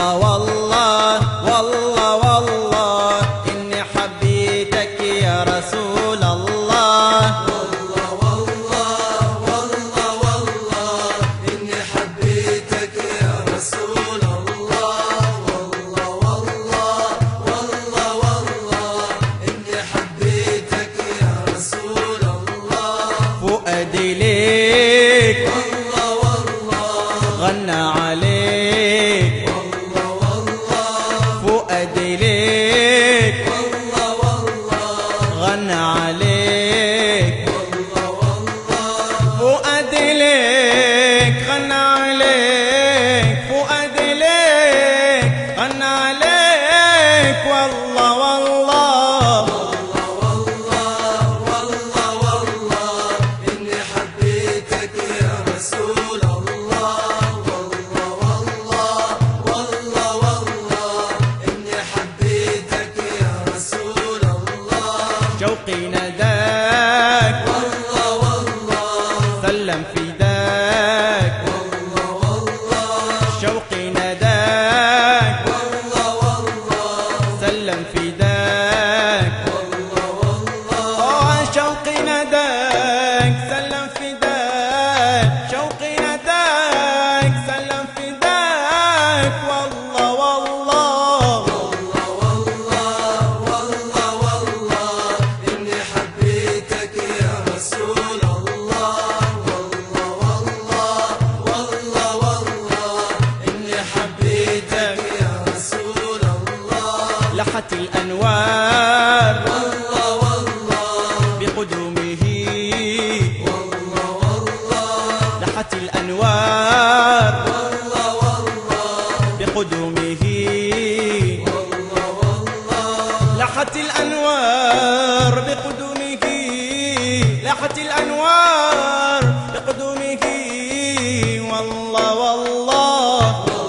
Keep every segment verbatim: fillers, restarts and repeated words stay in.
والله والله والله والله إني حبيتك يا رسول الله. والله والله والله والله إني حبيتك يا رسول الله. والله والله والله والله إني حبيتك يا رسول الله. فؤادي ليك والله والله غنى عليك، والله والله فؤادي ليك والله والله غنى عليك، والله والله فؤادي ليك غنى عليك، فؤادي ليك غنى عليك. والله والله والله والله والله إني حبيتك يا رسول الله. والله والله والله والله إني حبيتك يا رسول الله. شوقي نداك والله والله سلم فداك، والله والله شوقي نداك والله والله سلم فداك، والله والله آه شوقي نداك سلم فداك، شوقي نداك سلم فداك. والله والله والله والله والله إني حبيتك يا رسول الله. والله والله والله والله إني حبيتك يا رسول الله. لحت الأنوار والله والله بقدومه، والله والله لحت الأنوار والله والله بقدومه، والله والله لحت الأنوار بقدومه، لحت الأنوار بقدومه. والله والله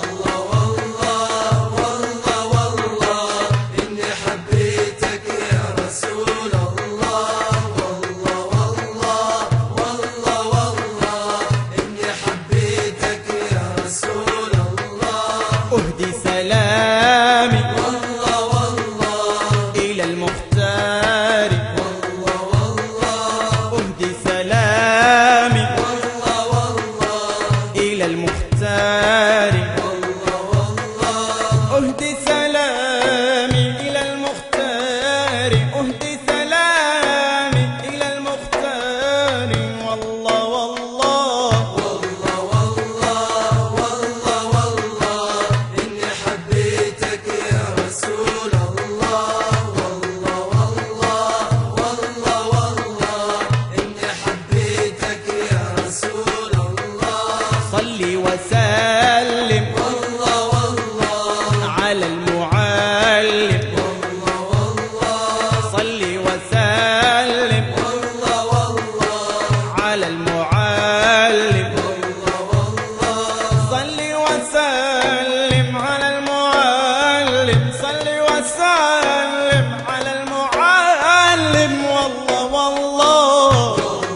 والله والله والله إني حبيتك يا رسول الله. والله والله والله والله إني حبيتك يا رسول الله. أهدي سلامي والله والله إلى المختار، والله والله أهدي سلامي والله والله إلى المختار، والله والله أهدي سلامي إلى المختار، أهدي سلامي إلى المختار. والله والله والله والله والله والله إني حبيتك يا رسول الله. والله والله والله والله إني حبيتك يا رسول الله. صلي وسلم والله والله على المعلم، والله والله صلي وسلم والله والله على المعلم، والله والله صلي وسلم على المعلم، صلي وسلم على المعلم. والله والله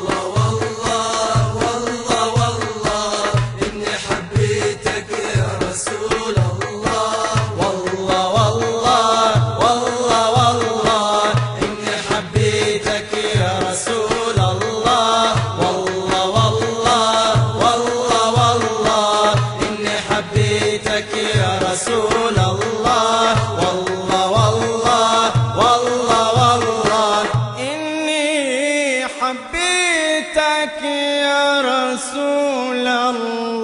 والله والله والله إني حبيتك يا رسول الله. والله والله والله والله إني حبيتك يا رسول الله. والله والله والله والله إني حبيتك يا رسول الله. والله والله والله والله إني حبيتك يا رسول الله.